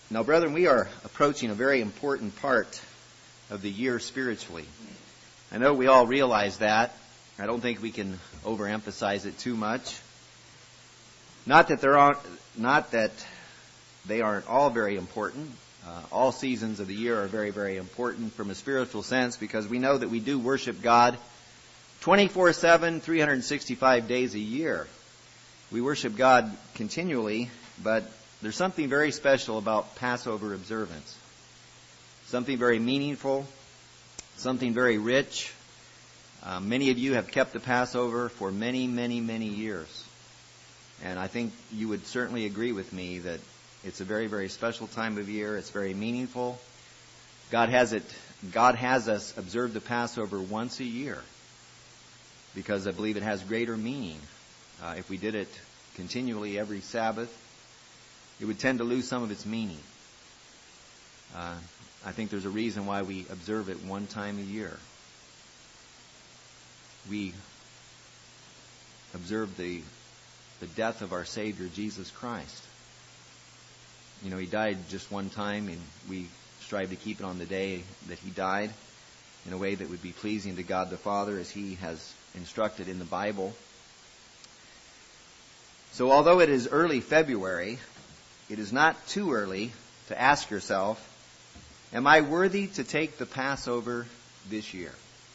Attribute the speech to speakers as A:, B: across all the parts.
A: Now, brethren, we are approaching a very important part of the year spiritually. I know we all realize that. I don't think we can overemphasize it too much. Not that they aren't all very important. All seasons of the year are very, very important from a spiritual sense, because we know that we do worship God 24/7, 365 days a year. We worship God continually, but there's something very special about Passover observance. Something very meaningful, something very rich. Many of you have kept the Passover for many, many, many years. And I think you would certainly agree with me that it's a very, very special time of year. It's very meaningful. God has us observe the Passover once a year, because I believe it has greater meaning. If we did it continually every Sabbath, it would tend to lose some of its meaning. I think there's a reason why we observe it one time a year. We observe the death of our Savior, Jesus Christ. You know, He died just one time, and we strive to keep it on the day that He died in a way that would be pleasing to God the Father, as He has instructed in the Bible. So although it is early February, it is not too early to ask yourself, am I worthy to take the Passover this year?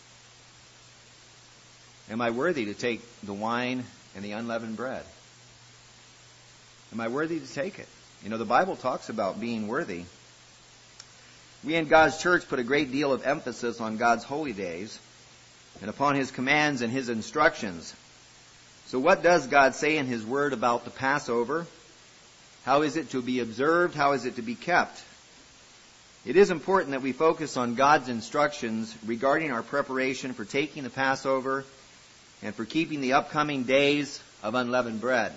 A: Am I worthy to take the wine and the unleavened bread? Am I worthy to take it? You know, the Bible talks about being worthy. We in God's church put a great deal of emphasis on God's holy days and upon His commands and His instructions. So what does God say in His Word about the Passover? How is it to be observed? How is it to be kept? It is important that we focus on God's instructions regarding our preparation for taking the Passover and for keeping the upcoming days of unleavened bread.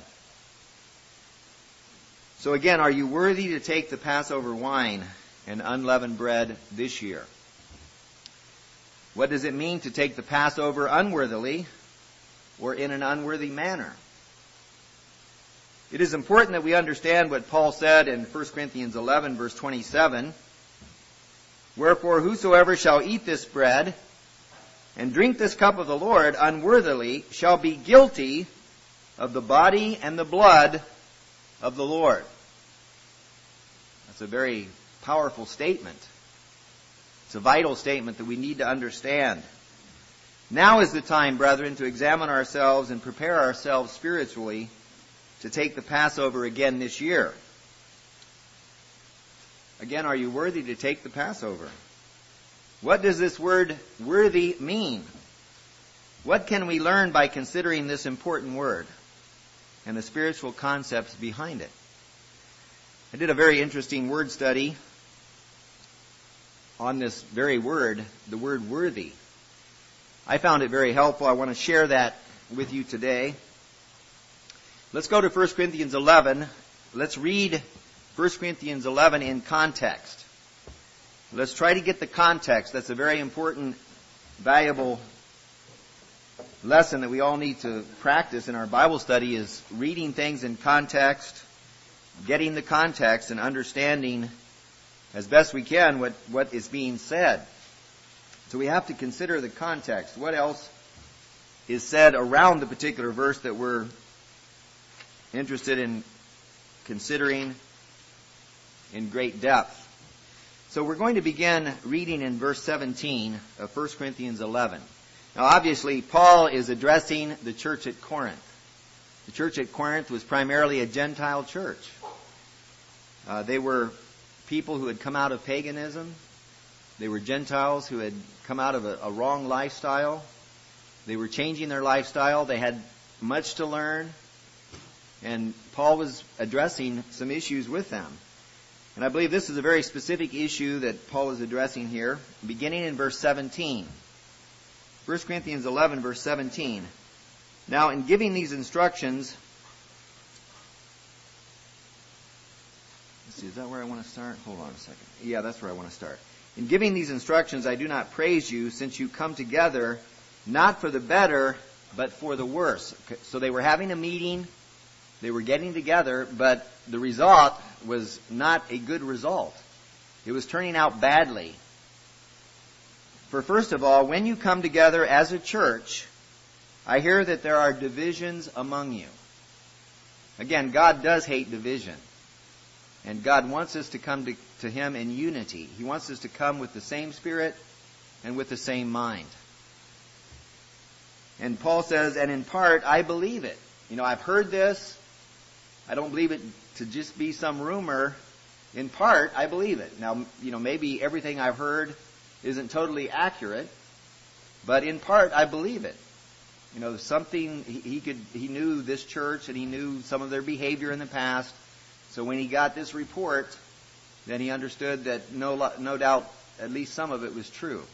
A: So again, are you worthy to take the Passover wine and unleavened bread this year? What does it mean to take the Passover unworthily or in an unworthy manner? It is important that we understand what Paul said in 1 Corinthians 11, verse 27. Wherefore, whosoever shall eat this bread and drink this cup of the Lord unworthily shall be guilty of the body and the blood of the Lord. That's a very powerful statement. It's a vital statement that we need to understand. Now is the time, brethren, to examine ourselves and prepare ourselves spiritually to take the Passover again this year. Again, are you worthy to take the Passover? What does this word worthy mean? What can we learn by considering this important word and the spiritual concepts behind it? I did a very interesting word study on this very word, the word worthy. I found it very helpful. I want to share that with you today. Let's go to 1 Corinthians 11. Let's read 1 Corinthians 11 in context. Let's try to get the context. That's a very important, valuable lesson that we all need to practice in our Bible study, is reading things in context, getting the context, and understanding as best we can what is being said. So we have to consider the context. What else is said around the particular verse that we're interested in considering in great depth. So we're going to begin reading in verse 17 of 1 Corinthians 11. Now obviously Paul is addressing the church at Corinth. The church at Corinth was primarily a Gentile church. They were people who had come out of paganism. They were Gentiles who had come out of a wrong lifestyle. They were changing their lifestyle. They had much to learn. And Paul was addressing some issues with them. And I believe this is a very specific issue that Paul is addressing here, beginning in verse 17. 1 Corinthians 11, verse 17. Now, in giving these instructions, let's see, is that where I want to start? Hold on a second. Yeah, that's where I want to start. In giving these instructions, I do not praise you, since you come together not for the better, but for the worse. Okay, so they were having a meeting. They were getting together, but the result was not a good result. It was turning out badly. For first of all, when you come together as a church, I hear that there are divisions among you. Again, God does hate division. And God wants us to come to Him in unity. He wants us to come with the same spirit and with the same mind. And Paul says, and in part, I believe it. I've heard this. I don't believe it to just be some rumor. In part, I believe it. Now, maybe everything I've heard isn't totally accurate, but in part, I believe it. Something, he knew this church and he knew some of their behavior in the past. So when he got this report, then he understood that no doubt at least some of it was true.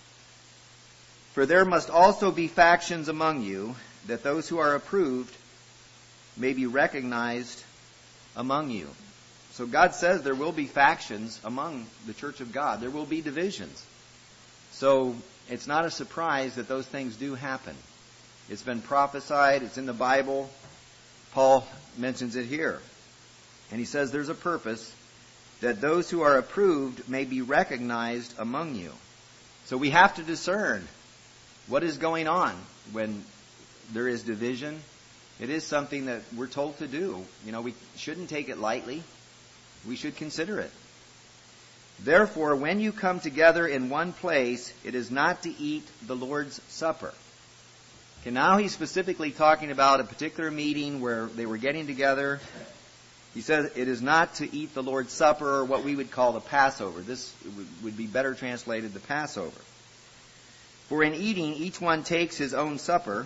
A: For there must also be factions among you, that those who are approved may be recognized among you. So God says there will be factions among the church of God. There will be divisions. So it's not a surprise that those things do happen. It's been prophesied. It's in the Bible. Paul mentions it here. And he says there's a purpose that those who are approved may be recognized among you. So we have to discern what is going on when there is division. It is something that we're told to do. We shouldn't take it lightly. We should consider it. Therefore, when you come together in one place, it is not to eat the Lord's Supper. Okay, now he's specifically talking about a particular meeting where they were getting together. He says it is not to eat the Lord's Supper, or what we would call the Passover. This would be better translated the Passover. For in eating, each one takes his own supper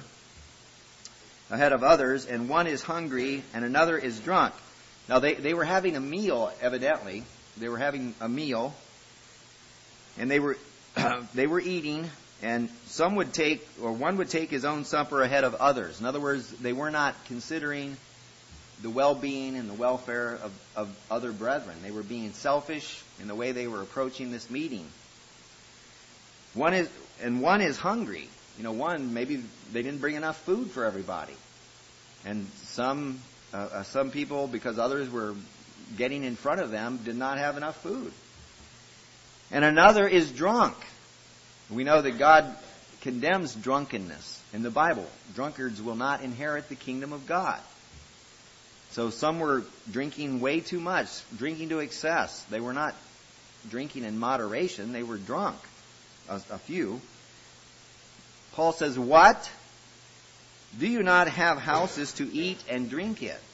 A: ahead of others, and one is hungry and another is drunk. Now they were having a meal, evidently. They were having a meal, and they were eating, and one would take his own supper ahead of others. In other words, they were not considering the well-being and the welfare of other brethren. They were being selfish in the way they were approaching this meeting. One is hungry. One, maybe they didn't bring enough food for everybody. And some people, because others were getting in front of them, did not have enough food. And another is drunk. We know that God condemns drunkenness in the Bible. Drunkards will not inherit the kingdom of God. So some were drinking way too much, drinking to excess. They were not drinking in moderation. They were drunk, a few. Paul says, what? Do you not have houses to eat and drink in?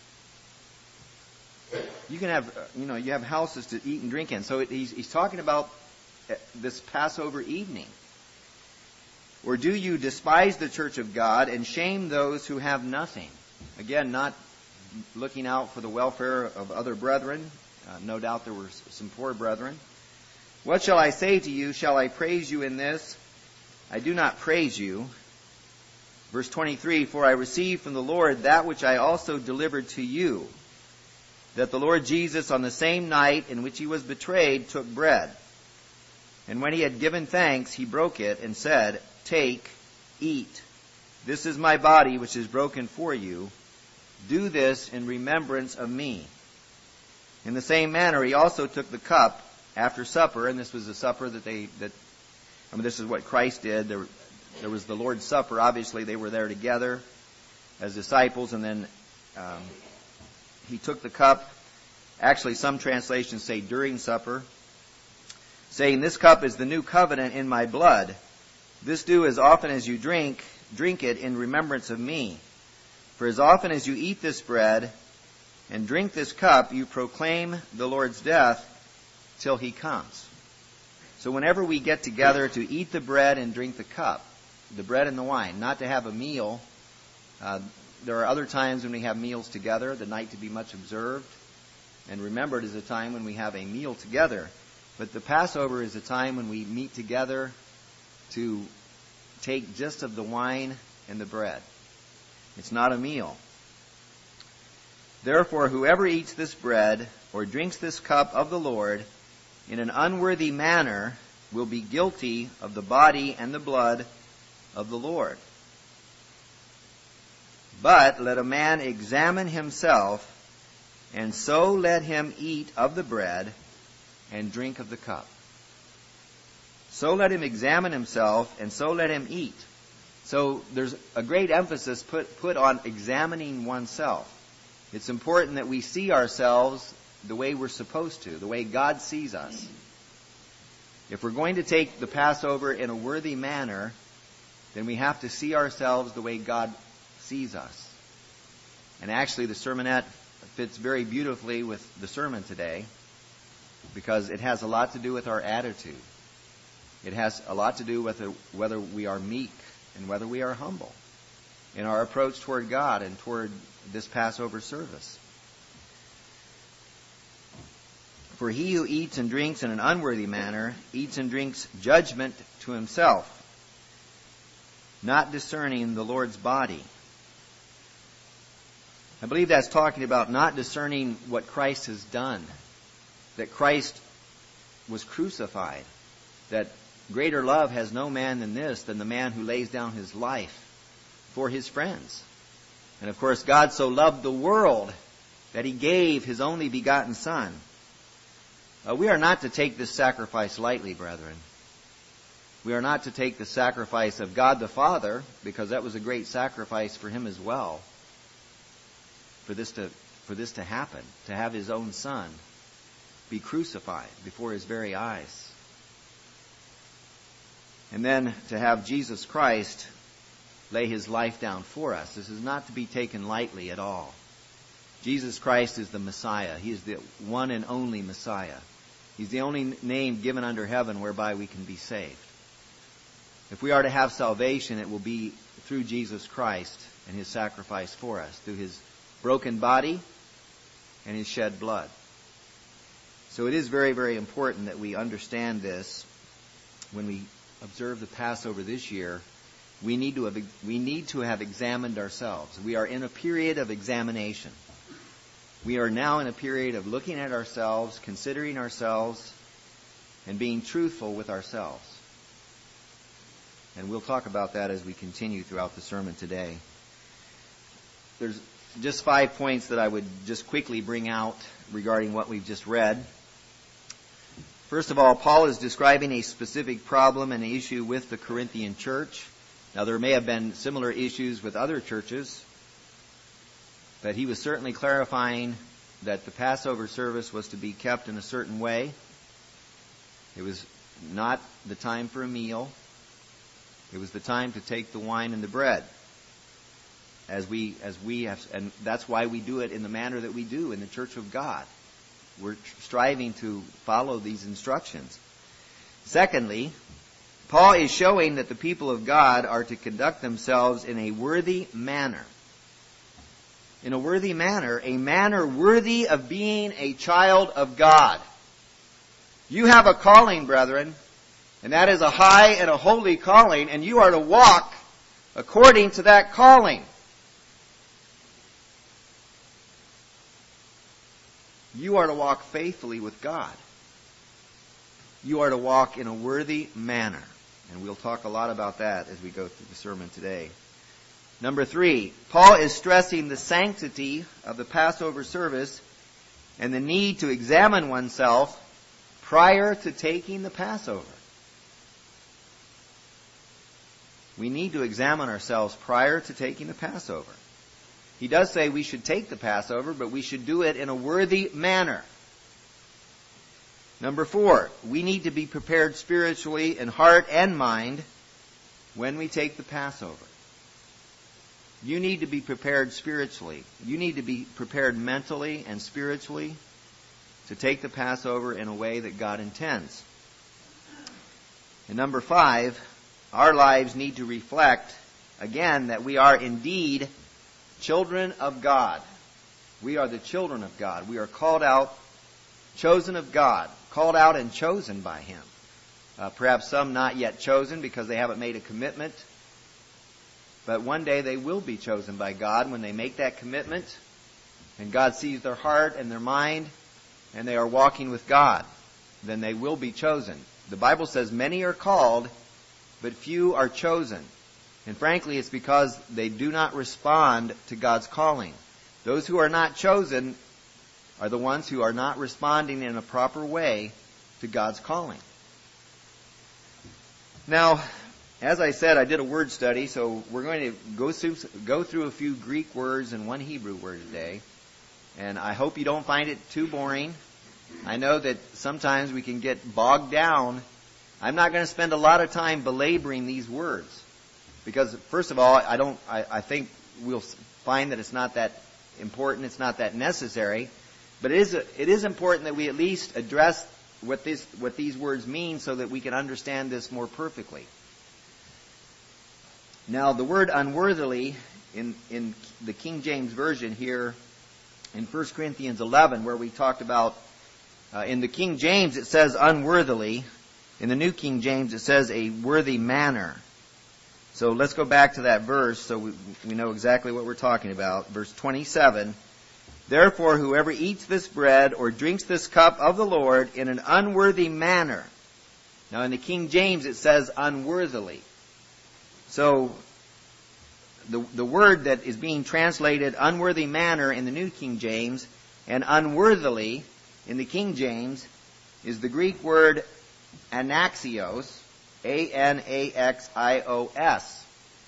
A: You can have, you have houses to eat and drink in. So he's talking about this Passover evening. Or do you despise the church of God and shame those who have nothing? Again, not looking out for the welfare of other brethren. No doubt there were some poor brethren. What shall I say to you? Shall I praise you in this? I do not praise you. Verse 23, for I received from the Lord that which I also delivered to you, that the Lord Jesus on the same night in which he was betrayed took bread. And when he had given thanks, he broke it and said, take, eat. This is my body which is broken for you. Do this in remembrance of me. In the same manner, he also took the cup after supper, and this was the supper this is what Christ did. There was the Lord's Supper. Obviously, they were there together as disciples, and then he took the cup. Actually, some translations say during supper, saying, this cup is the new covenant in my blood. This do as often as you drink it in remembrance of me. For as often as you eat this bread and drink this cup, you proclaim the Lord's death till he comes. So whenever we get together to eat the bread and drink the cup, the bread and the wine, not to have a meal. There are other times when we have meals together, the night to be much observed and remembered is a time when we have a meal together. But the Passover is a time when we meet together to take just of the wine and the bread. It's not a meal. Therefore, whoever eats this bread or drinks this cup of the Lord in an unworthy manner will be guilty of the body and the blood of the Lord. But let a man examine himself, and so let him eat of the bread and drink of the cup. So let him examine himself, and so let him eat. So there's a great emphasis put on examining oneself. It's important that we see ourselves the way we're supposed to, the way God sees us. If we're going to take the Passover in a worthy manner, then we have to see ourselves the way God sees us. And actually the sermonette fits very beautifully with the sermon today, because it has a lot to do with our attitude. It has a lot to do with whether we are meek and whether we are humble in our approach toward God and toward this Passover service. For he who eats and drinks in an unworthy manner eats and drinks judgment to himself, not discerning the Lord's body. I believe that's talking about not discerning what Christ has done, that Christ was crucified, that greater love has no man than this, than the man who lays down his life for his friends. And of course, God so loved the world that he gave his only begotten Son. We are not to take this sacrifice lightly, brethren. We are not to take the sacrifice of God the Father, because that was a great sacrifice for him as well, for this to happen, to have his own Son be crucified before his very eyes. And then to have Jesus Christ lay his life down for us. This is not to be taken lightly at all. Jesus Christ is the Messiah. He is the one and only Messiah. He's the only name given under heaven whereby we can be saved. If we are to have salvation, it will be through Jesus Christ and his sacrifice for us, through his broken body and his shed blood. So it is very, very important that we understand this when we observe the Passover this year. We need to have examined ourselves. We are in a period of examination. We are now in a period of looking at ourselves, considering ourselves, and being truthful with ourselves. And we'll talk about that as we continue throughout the sermon today. There's just 5 points that I would just quickly bring out regarding what we've just read. First of all, Paul is describing a specific problem and issue with the Corinthian church. Now, there may have been similar issues with other churches, but he was certainly clarifying that the Passover service was to be kept in a certain way. It was not the time for a meal. It was the time to take the wine and the bread. As we have, and that's why we do it in the manner that we do in the Church of God. We're striving to follow these instructions. Secondly, Paul is showing that the people of God are to conduct themselves in a worthy manner. In a worthy manner, a manner worthy of being a child of God. You have a calling, brethren, and that is a high and a holy calling, and you are to walk according to that calling. You are to walk faithfully with God. You are to walk in a worthy manner. And we'll talk a lot about that as we go through the sermon today. Number 3, Paul is stressing the sanctity of the Passover service and the need to examine oneself prior to taking the Passover. We need to examine ourselves prior to taking the Passover. He does say we should take the Passover, but we should do it in a worthy manner. Number 4, we need to be prepared spiritually in heart and mind when we take the Passover. You need to be prepared spiritually. You need to be prepared mentally and spiritually to take the Passover in a way that God intends. And number 5, our lives need to reflect, again, that we are indeed children of God. We are the children of God. We are called out, chosen of God, called out and chosen by him. Perhaps some not yet chosen because they haven't made a commitment. But one day they will be chosen by God when they make that commitment and God sees their heart and their mind and they are walking with God. Then they will be chosen. The Bible says many are called, but few are chosen. And frankly, it's because they do not respond to God's calling. Those who are not chosen are the ones who are not responding in a proper way to God's calling. Now, as I said, I did a word study, so we're going to go through a few Greek words and one Hebrew word today. And I hope you don't find it too boring. I know that sometimes we can get bogged down. I'm not going to spend a lot of time belaboring these words. Because, first of all, I think we'll find that it's not that important, it's not that necessary. But it is important that we at least address what these words mean so that we can understand this more perfectly. Now, the word unworthily in the King James Version here in 1 Corinthians 11, where we talked about, in the King James it says unworthily. In the New King James it says a worthy manner. So let's go back to that verse so we know exactly what we're talking about. Verse 27, therefore whoever eats this bread or drinks this cup of the Lord in an unworthy manner. Now in the King James it says unworthily. So the word that is being translated unworthy manner in the New King James and unworthily in the King James is the Greek word anaxios, A-N-A-X-I-O-S.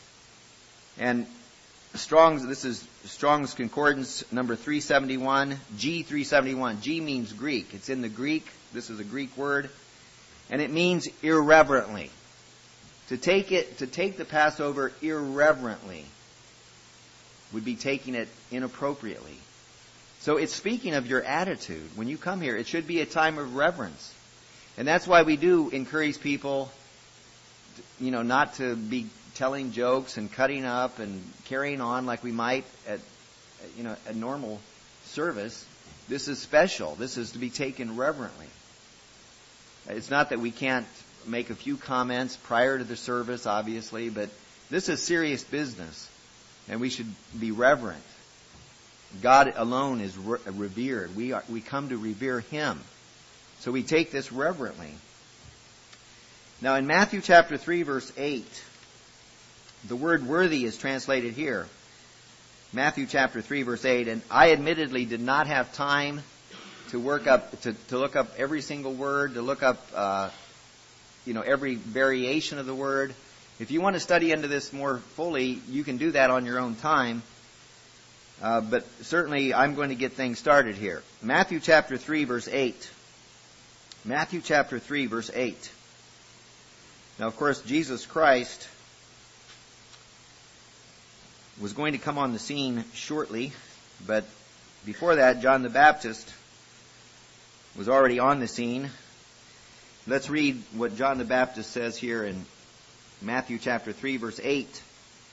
A: And this is Strong's Concordance number 371, G371. G means Greek. It's in the Greek. This is a Greek word. And it means irreverently. To take the Passover irreverently would be taking it inappropriately. So it's speaking of your attitude. When you come here, it should be a time of reverence. And that's why we do encourage people, not to be telling jokes and cutting up and carrying on like we might at a normal service. This is special. This is to be taken reverently. It's not that we can't make a few comments prior to the service, obviously, but this is serious business, and we should be reverent. God alone is revered. We come to revere Him. So we take this reverently. Now in Matthew chapter 3, verse 8, the word worthy is translated here. Matthew chapter 3, verse 8, and I admittedly did not have time to look up every single word, to look up every variation of the word. If you want to study into this more fully, you can do that on your own time. But certainly I'm going to get things started here. Matthew chapter 3, verse 8. Matthew chapter 3, verse 8. Now, of course, Jesus Christ was going to come on the scene shortly, but before that, John the Baptist was already on the scene. Let's read what John the Baptist says here in Matthew chapter 3, verse 8.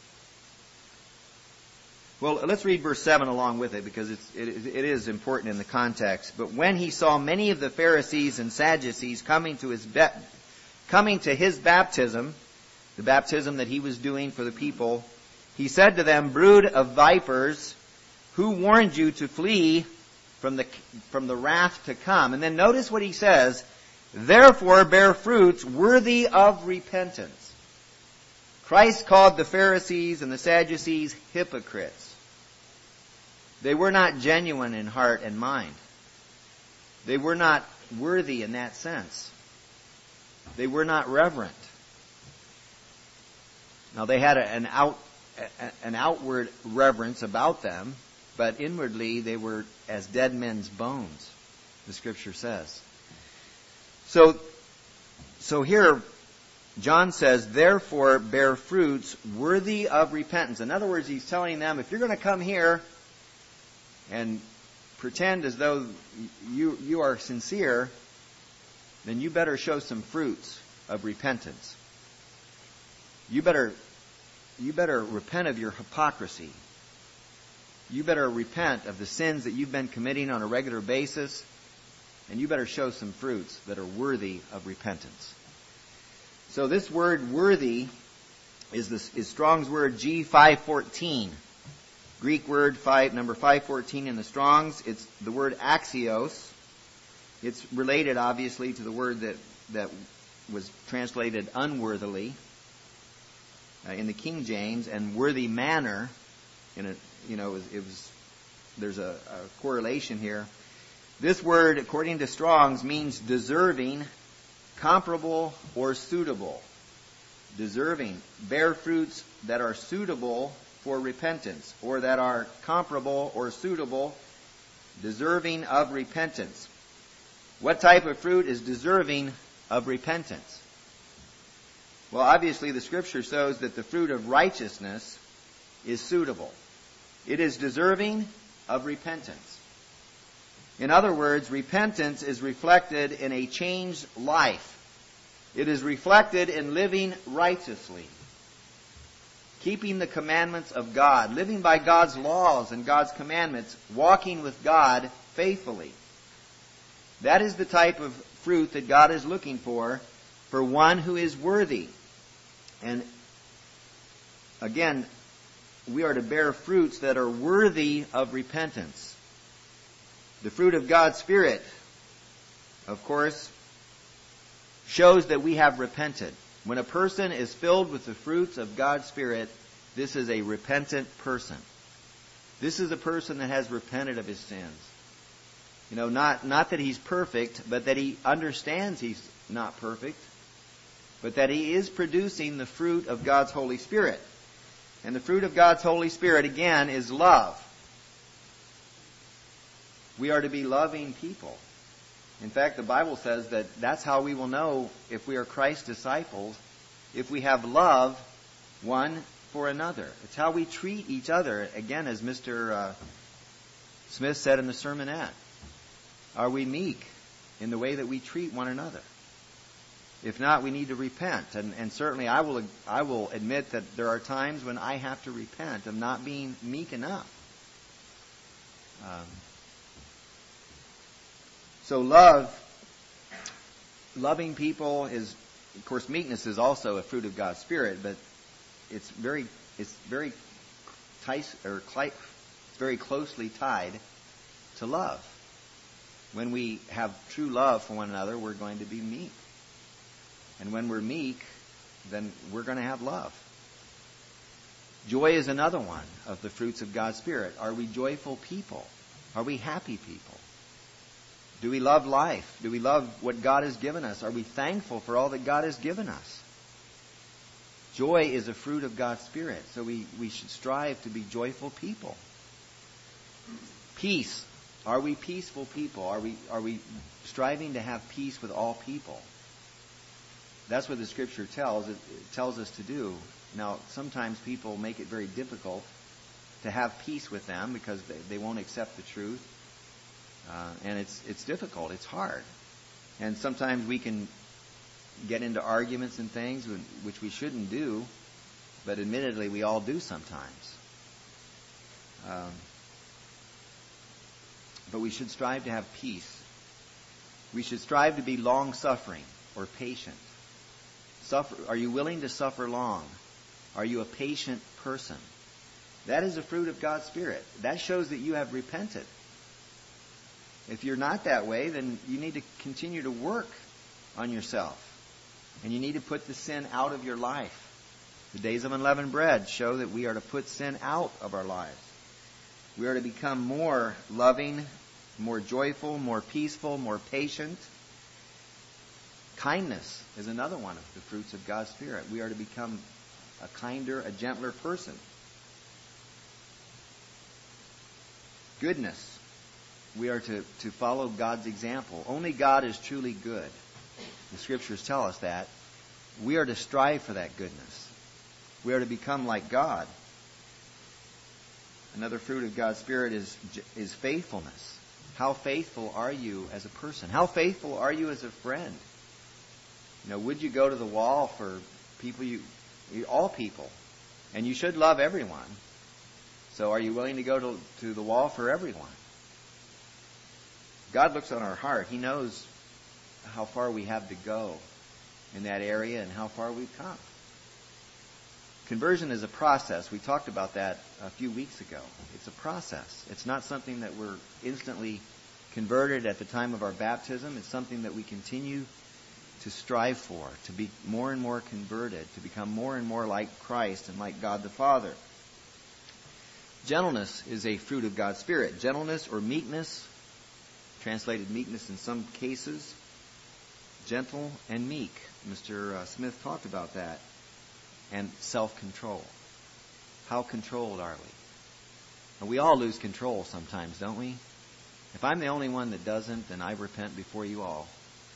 A: Well, let's read verse 7 along with it because it is important in the context. But when he saw many of the Pharisees and Sadducees coming to his baptism, the baptism that he was doing for the people, he said to them, brood of vipers, who warned you to flee from the wrath to come? And then notice what he says, therefore bear fruits worthy of repentance. Christ called the Pharisees and the Sadducees hypocrites. They were not genuine in heart and mind. They were not worthy in that sense. They were not reverent. Now they had an outward reverence about them, but inwardly they were as dead men's bones, the Scripture says. So here John says, therefore bear fruits worthy of repentance. In other words, he's telling them, if you're going to come here and pretend as though you are sincere, then you better show some fruits of repentance. You better repent of your hypocrisy. You better repent of the sins that you've been committing on a regular basis, and you better show some fruits that are worthy of repentance. So this word worthy is Strong's word G514. Greek word number 514 in the Strong's. It's the word axios. It's related, obviously, to the word that was translated unworthily. in the King James, and worthy manner. There's a correlation here. This word, according to Strong's, means deserving, comparable, or suitable. Deserving. Bear fruits that are suitable for repentance, or that are comparable or suitable, deserving of repentance. What type of fruit is deserving of repentance? Well, obviously the Scripture shows that the fruit of righteousness is suitable. It is deserving of repentance. In other words, repentance is reflected in a changed life. It is reflected in living righteously, keeping the commandments of God, living by God's laws and God's commandments, walking with God faithfully. That is the type of fruit that God is looking for one who is worthy. And again, we are to bear fruits that are worthy of repentance. The fruit of God's Spirit, of course, shows that we have repented. When a person is filled with the fruits of God's Spirit, this is a repentant person. This is a person that has repented of his sins. Not that he's perfect, but that he understands he's not perfect, but that he is producing the fruit of God's Holy Spirit. And the fruit of God's Holy Spirit, again, is love. We are to be loving people. In fact, the Bible says that that's how we will know if we are Christ's disciples, if we have love one for another. It's how we treat each other, again, as Mr. Smith said in the sermonette. Are we meek in the way that we treat one another? If not, we need to repent. And certainly I will admit that there are times when I have to repent of not being meek enough. So loving people is, of course, meekness is also a fruit of God's Spirit, but it's very closely tied to love. When we have true love for one another, we're going to be meek. And when we're meek, then we're going to have love. Joy is another one of the fruits of God's Spirit. Are we joyful people? Are we happy people? Do we love life? Do we love what God has given us? Are we thankful for all that God has given us? Joy is a fruit of God's Spirit, so we should strive to be joyful people. Peace. Are we peaceful people? Are we striving to have peace with all people? That's what the Scripture tells us to do. Now, sometimes people make it very difficult to have peace with them because they won't accept the truth. And it's difficult. It's hard. And sometimes we can get into arguments and things which we shouldn't do, but admittedly we all do sometimes. But we should strive to have peace. We should strive to be long-suffering or patient. Are you willing to suffer long? Are you a patient person? That is a fruit of God's Spirit. That shows that you have repented. If you're not that way, then you need to continue to work on yourself. And you need to put the sin out of your life. The days of unleavened bread show that we are to put sin out of our lives. We are to become more loving, more joyful, more peaceful, more patient. Kindness is another one of the fruits of God's Spirit. We are to become a kinder, a gentler person. Goodness. We are to follow God's example. Only God is truly good. The Scriptures tell us that. We are to strive for that goodness. We are to become like God. Another fruit of God's Spirit is faithfulness. How faithful are you as a person? How faithful are you as a friend? Would you go to the wall for people all people? And you should love everyone. So are you willing to go to the wall for everyone? God looks on our heart. He knows how far we have to go in that area and how far we've come. Conversion is a process. We talked about that a few weeks ago. It's a process. It's not something that we're instantly converted at the time of our baptism. It's something that we continue to strive for, to be more and more converted, to become more and more like Christ and like God the Father. Gentleness is a fruit of God's Spirit. Gentleness or meekness, translated meekness in some cases, gentle and meek. Mr. Smith talked about that. And self-control. How controlled are we? And we all lose control sometimes, don't we? If I'm the only one that doesn't, then I repent before you all.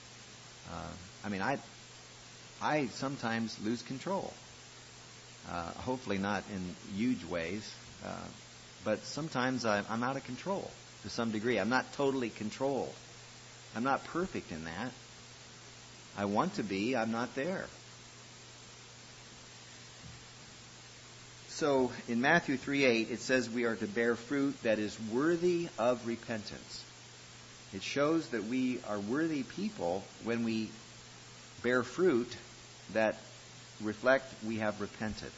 A: I sometimes lose control. Hopefully not in huge ways, but sometimes I'm out of control to some degree. I'm not totally controlled. I'm not perfect in that. I want to be. I'm not there. So in Matthew 3:8, it says we are to bear fruit that is worthy of repentance. It shows that we are worthy people when we bear fruit that reflect we have repented.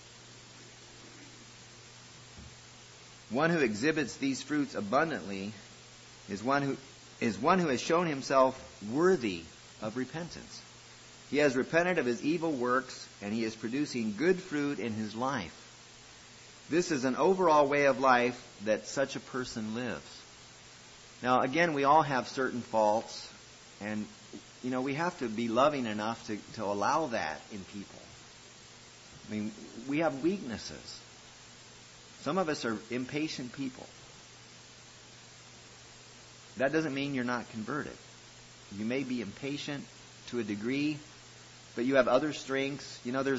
A: One who exhibits these fruits abundantly is one who has shown himself worthy of repentance. He has repented of his evil works, and he is producing good fruit in his life. This is an overall way of life that such a person lives. Now, again, we all have certain faults, and we have to be loving enough to allow that in people. I mean, we have weaknesses. Some of us are impatient people. That doesn't mean you're not converted. You may be impatient to a degree, but you have other strengths.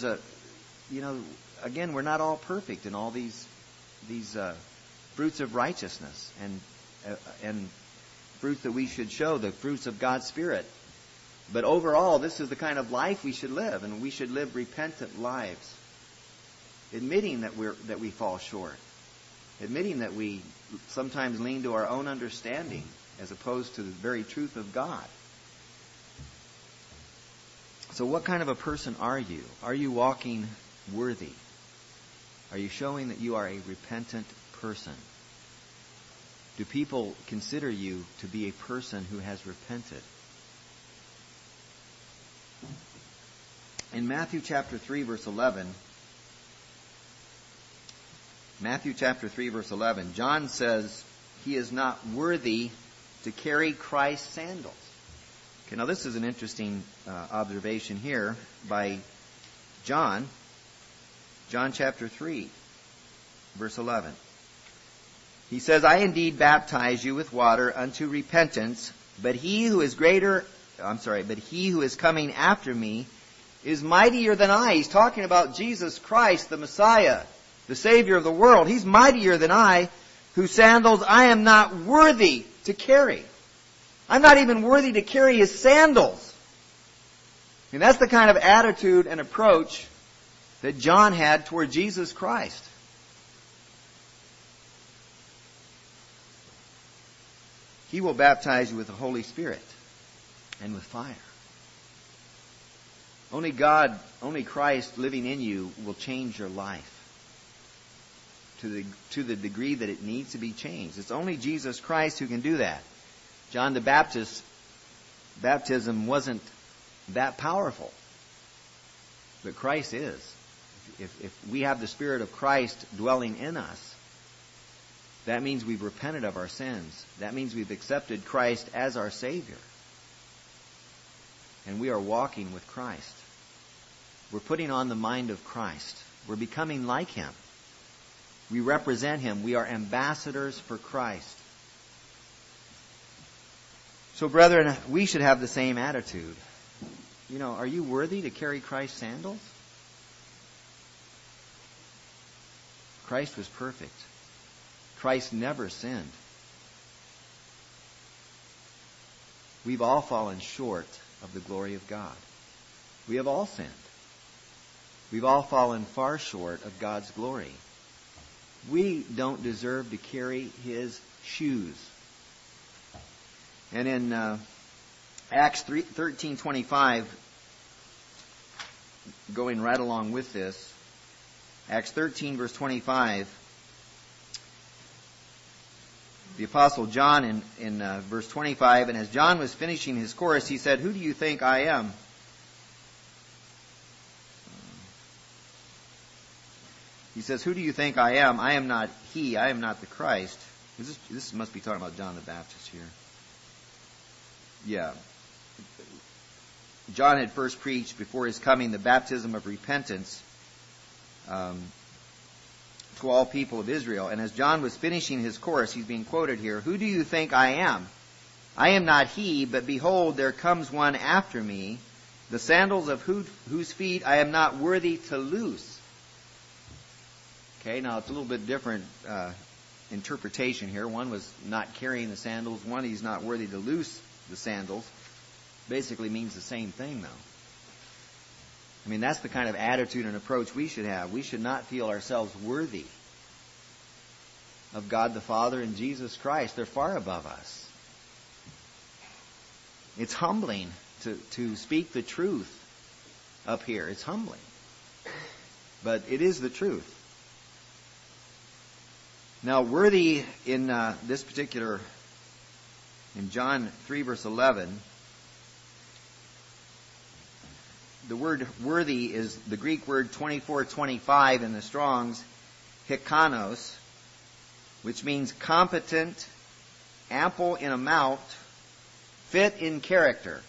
A: Again, we're not all perfect in all these fruits of righteousness and fruits that we should show, the fruits of God's Spirit. But overall, this is the kind of life we should live, and we should live repentant lives, admitting that we fall short, admitting that we sometimes lean to our own understanding as opposed to the very truth of God. So what kind of a person are you? Are you walking worthy? Are you showing that you are a repentant person? Do people consider you to be a person who has repented? In Matthew chapter 3, verse 11, John says he is not worthy to carry Christ's sandals. Okay, now this is an interesting observation here by John. John chapter 3, verse 11. He says, I indeed baptize you with water unto repentance, but he who is coming after me is mightier than I. He's talking about Jesus Christ, the Messiah, the Savior of the world. He's mightier than I, whose sandals I am not worthy to carry. I'm not even worthy to carry his sandals. And that's the kind of attitude and approach that John had toward Jesus Christ. He will baptize you with the Holy Spirit and with fire. Only God, only Christ living in you will change your life to the degree that it needs to be changed. It's only Jesus Christ who can do that. John the Baptist's baptism wasn't that powerful, but Christ is. If we have the Spirit of Christ dwelling in us, that means we've repented of our sins. That means we've accepted Christ as our Savior. And we are walking with Christ. We're putting on the mind of Christ. We're becoming like Him. We represent Him. We are ambassadors for Christ. So, brethren, we should have the same attitude. Are you worthy to carry Christ's sandals? Christ was perfect. Christ never sinned. We've all fallen short of the glory of God. We have all sinned. We've all fallen far short of God's glory. We don't deserve to carry His shoes. And in Acts 13:25, going right along with this, Acts 13 verse 25, the Apostle John in verse 25, and as John was finishing his course, he said, "Who do you think I am?" He says, "Who do you think I am? I am not he. I am not the Christ." This must be talking about John the Baptist here. Yeah. John had first preached before his coming the baptism of repentance to all people of Israel. And as John was finishing his course, he's being quoted here, "Who do you think I am? I am not he, but behold, there comes one after me, the sandals of whose feet I am not worthy to loose." Okay, now it's a little bit different interpretation here. One was not carrying the sandals. One, he's not worthy to loose the sandals. Basically means the same thing, though. I mean, that's the kind of attitude and approach we should have. We should not feel ourselves worthy of God the Father and Jesus Christ. They're far above us. It's humbling to speak the truth up here. It's humbling. But it is the truth. Now, worthy in this particular, in John 3 verse 11, the word worthy is the Greek word 2425 in the Strong's, hikanos, which means competent, ample in amount, fit in character.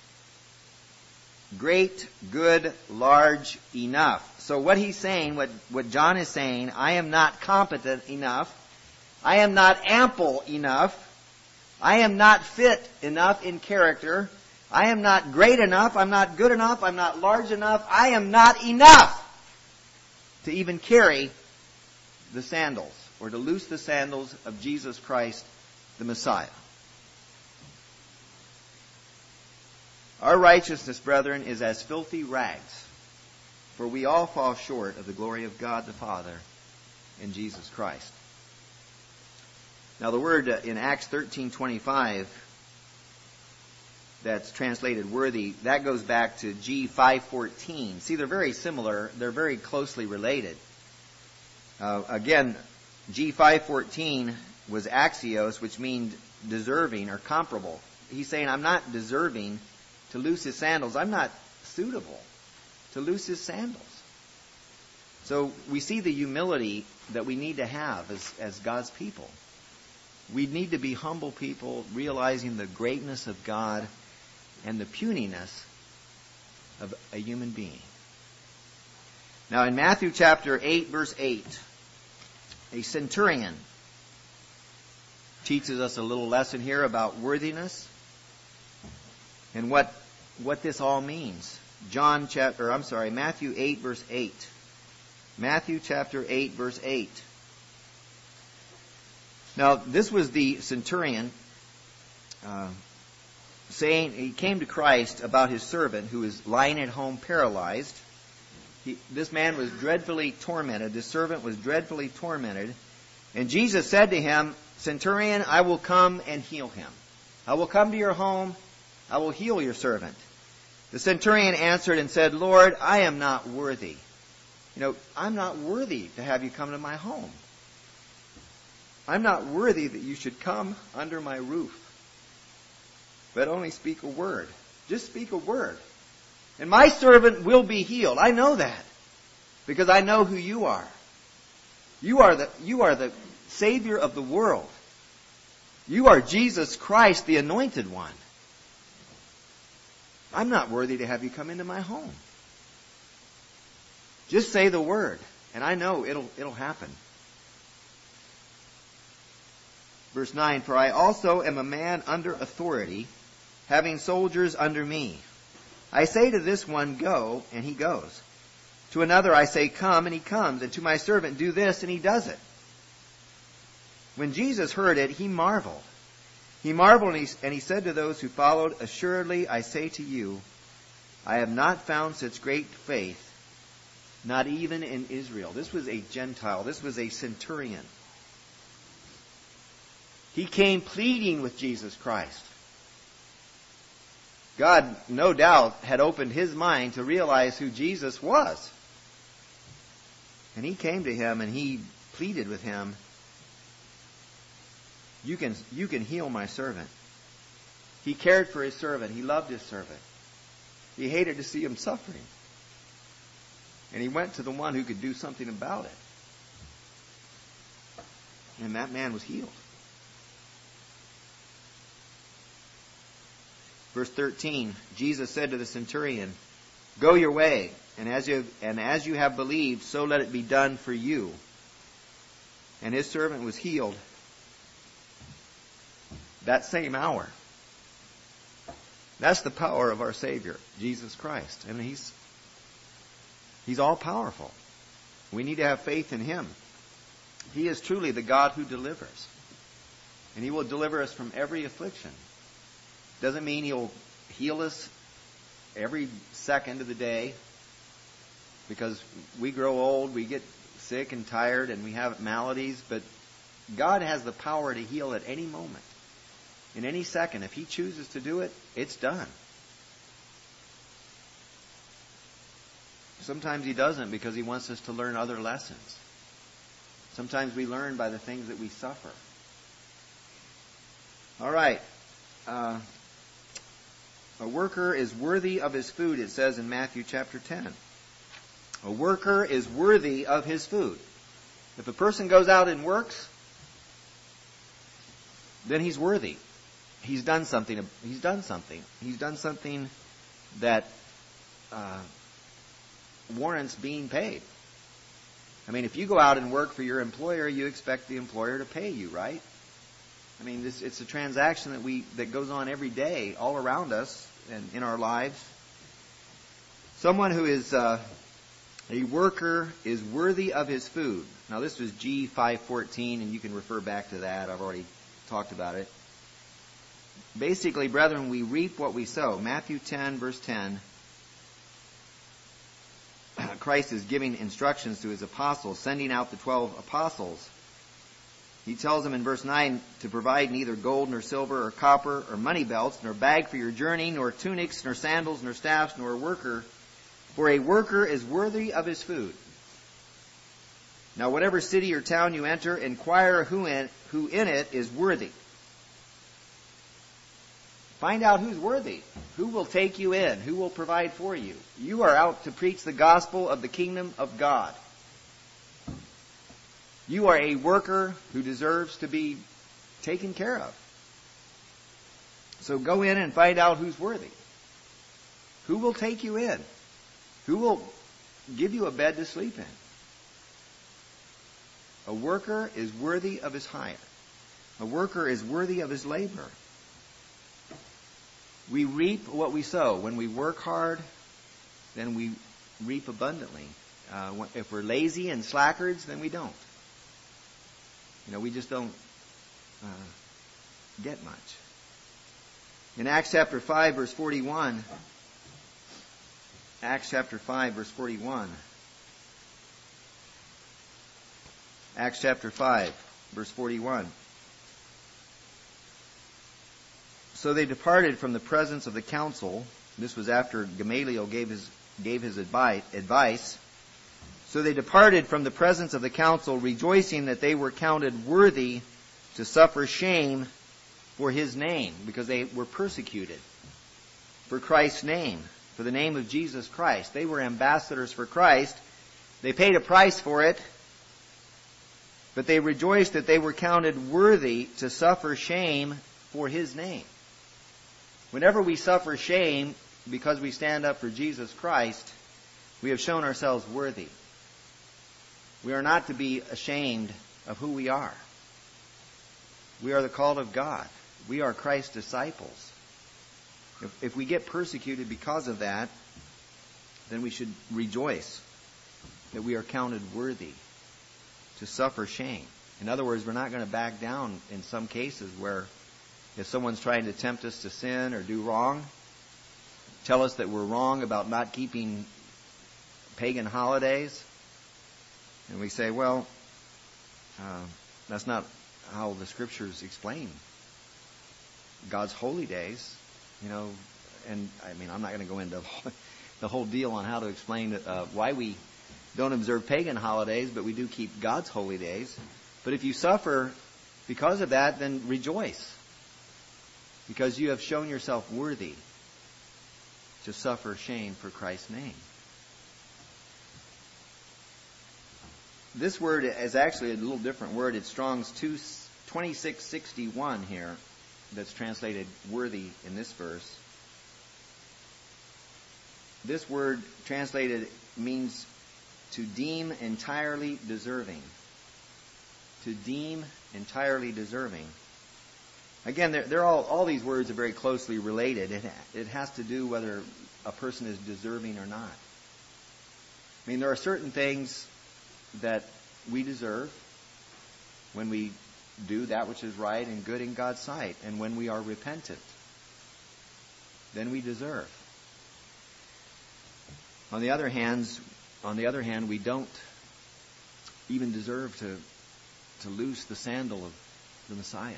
A: Great, good, large, enough. So what he's saying, what John is saying, I am not competent enough. I am not ample enough. I am not fit enough in character. I am not great enough. I'm not good enough. I'm not large enough. I am not enough to even carry the sandals or to loose the sandals of Jesus Christ, the Messiah. Our righteousness, brethren, is as filthy rags, for we all fall short of the glory of God the Father in Jesus Christ. Now the word in Acts 13:25 that's translated worthy, that goes back to G 5:14. See, they're very similar. They're very closely related. Again, G 5:14 was axios, which means deserving or comparable. He's saying, I'm not deserving to loose his sandals. I'm not suitable to loose his sandals. So we see the humility that we need to have as God's people. We need to be humble people, realizing the greatness of God and the puniness of a human being. Now in Matthew chapter 8, verse 8, a centurion teaches us a little lesson here about worthiness and what this all means. Matthew 8, verse 8. Matthew chapter 8, verse 8. Now, this was the centurion saying, he came to Christ about his servant who is lying at home paralyzed. This man was dreadfully tormented. This servant was dreadfully tormented. And Jesus said to him, Centurion, I will come and heal him. I will come to your home. I will heal your servant. The centurion answered and said, Lord, I am not worthy. I'm not worthy to have you come to my home. I'm not worthy that you should come under my roof. But only speak a word. Just speak a word. And my servant will be healed. I know that. Because I know who you are. You are the Savior of the world. You are Jesus Christ, the Anointed One. I'm not worthy to have you come into my home. Just say the word, and I know it'll happen. Verse 9, For I also am a man under authority, having soldiers under me. I say to this one, Go, and he goes. To another I say, Come, and he comes. And to my servant, Do this, and he does it. When Jesus heard it, he marveled. He marveled, and he said to those who followed, Assuredly, I say to you, I have not found such great faith, not even in Israel. This was a Gentile. This was a centurion. He came pleading with Jesus Christ. God, no doubt, had opened his mind to realize who Jesus was. And he came to him and he pleaded with him. you can heal my servant. He cared for his servant. He loved his servant. He hated to see him suffering. And he went to the one who could do something about it. And that man was healed. Verse 13, Jesus said to the centurion, "Go your way, and as you have believed, so let it be done for you." And his servant was healed that same hour. That's the power of our Savior, Jesus Christ. And He's all powerful. We need to have faith in Him. He is truly the God who delivers. And He will deliver us from every affliction. Doesn't mean He'll heal us every second of the day, because we grow old, we get sick and tired, and we have maladies. But God has the power to heal at any moment. In any second. If He chooses to do it, it's done. Sometimes He doesn't, because He wants us to learn other lessons. Sometimes we learn by the things that we suffer. All right. A worker is worthy of his food, it says in Matthew chapter 10. A worker is worthy of his food. If a person goes out and works, then he's worthy. He's done something. He's done something that warrants being paid. I mean, if you go out and work for your employer, you expect the employer to pay you, right? I mean, it's a transaction that goes on every day, all around us and in our lives. Someone who is a worker is worthy of his food. Now, this was G 5:14, and you can refer back to that. I've already talked about it. Basically, brethren, we reap what we sow. Matthew 10, verse 10. Christ is giving instructions to His apostles, sending out the 12 apostles. He tells them in verse 9 to provide neither gold nor silver or copper or money belts, nor bag for your journey, nor tunics, nor sandals, nor staffs, nor a worker. For a worker is worthy of his food. Now, whatever city or town you enter, inquire who in it is worthy. Find out who's worthy. Who will take you in? Who will provide for you? You are out to preach the gospel of the kingdom of God. You are a worker who deserves to be taken care of. So go in and find out who's worthy. Who will take you in? Who will give you a bed to sleep in? A worker is worthy of his hire. A worker is worthy of his labor. We reap what we sow. When we work hard, then we reap abundantly. If we're lazy and slackers, then we don't. We just don't get much. In Acts chapter 5, verse 41, Acts chapter 5, verse 41. Acts chapter 5, verse 41. So they departed from the presence of the council. This was after Gamaliel gave his advice. So they departed from the presence of the council, rejoicing that they were counted worthy to suffer shame for His name, because they were persecuted for Christ's name, for the name of Jesus Christ. They were ambassadors for Christ. They paid a price for it, but they rejoiced that they were counted worthy to suffer shame for His name. Whenever we suffer shame because we stand up for Jesus Christ, we have shown ourselves worthy. We are not to be ashamed of who we are. We are the called of God. We are Christ's disciples. If we get persecuted because of that, then we should rejoice that we are counted worthy to suffer shame. In other words, we're not going to back down in some cases where if someone's trying to tempt us to sin or do wrong, tell us that we're wrong about not keeping pagan holidays, and we say, well, that's not how the Scriptures explain God's holy days, and I'm not going to go into the whole deal on how to explain why we don't observe pagan holidays, but we do keep God's holy days. But if you suffer because of that, then rejoice. Because you have shown yourself worthy to suffer shame for Christ's name. This word is actually a little different word. It's Strong's 2661 here that's translated worthy in this verse. This word translated means to deem entirely deserving. To deem entirely deserving. Again, they're all these words are very closely related. It has to do whether a person is deserving or not. I mean, there are certain things that we deserve when we do that which is right and good in God's sight, and when we are repentant, then we deserve. On the other hand, we don't even deserve to loose the sandal of the Messiah.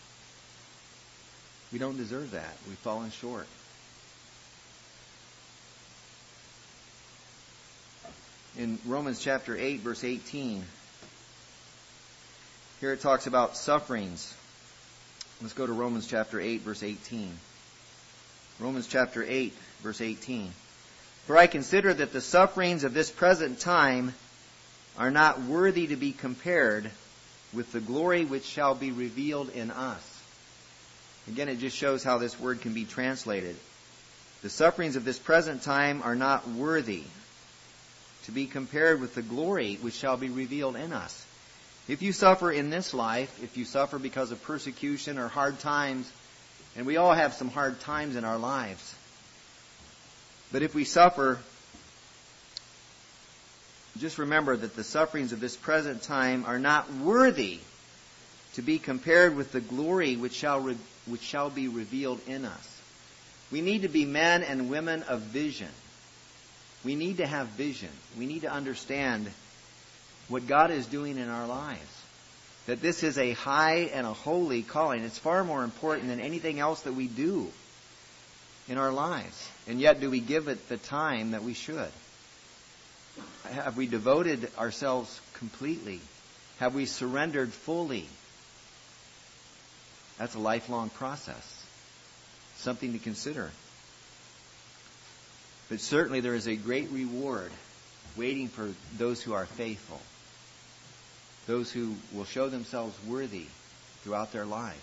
A: We don't deserve that. We've fallen short. In Romans chapter 8, verse 18, here it talks about sufferings. Let's go to Romans chapter 8, verse 18. Romans chapter 8, verse 18. For I consider that the sufferings of this present time are not worthy to be compared with the glory which shall be revealed in us. Again, it just shows how this word can be translated. The sufferings of this present time are not worthy to be compared with the glory which shall be revealed in us. If you suffer in this life, if you suffer because of persecution or hard times, and we all have some hard times in our lives, but if we suffer, just remember that the sufferings of this present time are not worthy to be compared with the glory which shall be revealed in us. We need to be men and women of vision. We need to have vision. We need to understand what God is doing in our lives. That this is a high and a holy calling. It's far more important than anything else that we do in our lives. And yet, do we give it the time that we should? Have we devoted ourselves completely? Have we surrendered fully? That's a lifelong process. Something to consider. But certainly there is a great reward waiting for those who are faithful. Those who will show themselves worthy throughout their lives.